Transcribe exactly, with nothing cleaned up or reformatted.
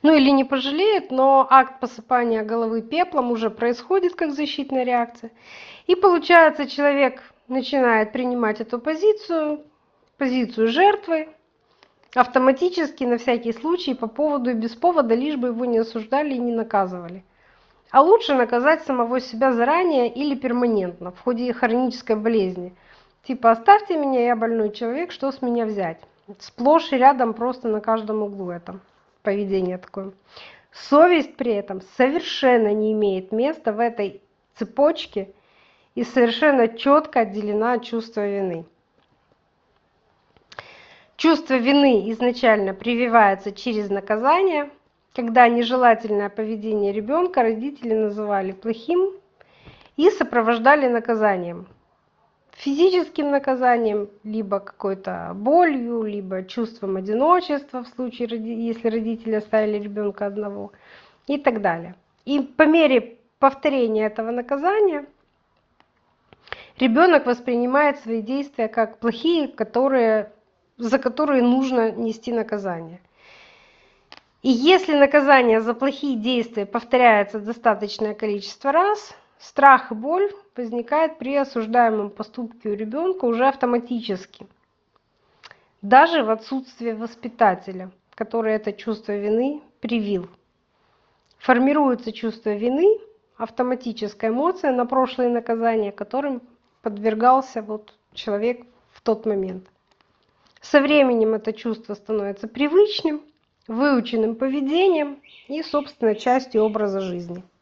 Ну или не пожалеет, но акт посыпания головы пеплом уже происходит как защитная реакция. И получается, человек начинает принимать эту позицию, позицию жертвы, автоматически, на всякий случай, по поводу и без повода, лишь бы его не осуждали и не наказывали. А лучше наказать самого себя заранее или перманентно, в ходе хронической болезни. Типа оставьте меня, я больной человек, что с меня взять? Сплошь и рядом просто на каждом углу это поведение такое. Совесть при этом совершенно не имеет места в этой цепочке и совершенно четко отделена от чувства вины. Чувство вины изначально прививается через наказание, когда нежелательное поведение ребенка родители называли плохим и сопровождали наказанием. Физическим наказанием, либо какой-то болью, либо чувством одиночества, в случае, если родители оставили ребенка одного, и так далее. И по мере повторения этого наказания ребенок воспринимает свои действия как плохие, которые, за которые нужно нести наказание. И если наказание за плохие действия повторяется достаточное количество раз, страх и боль возникает при осуждаемом поступке у ребенка уже автоматически. Даже в отсутствии воспитателя, который это чувство вины привил. Формируется чувство вины, автоматическая эмоция на прошлые наказания, которым подвергался вот человек в тот момент. Со временем это чувство становится привычным, выученным поведением и, собственно, частью образа жизни.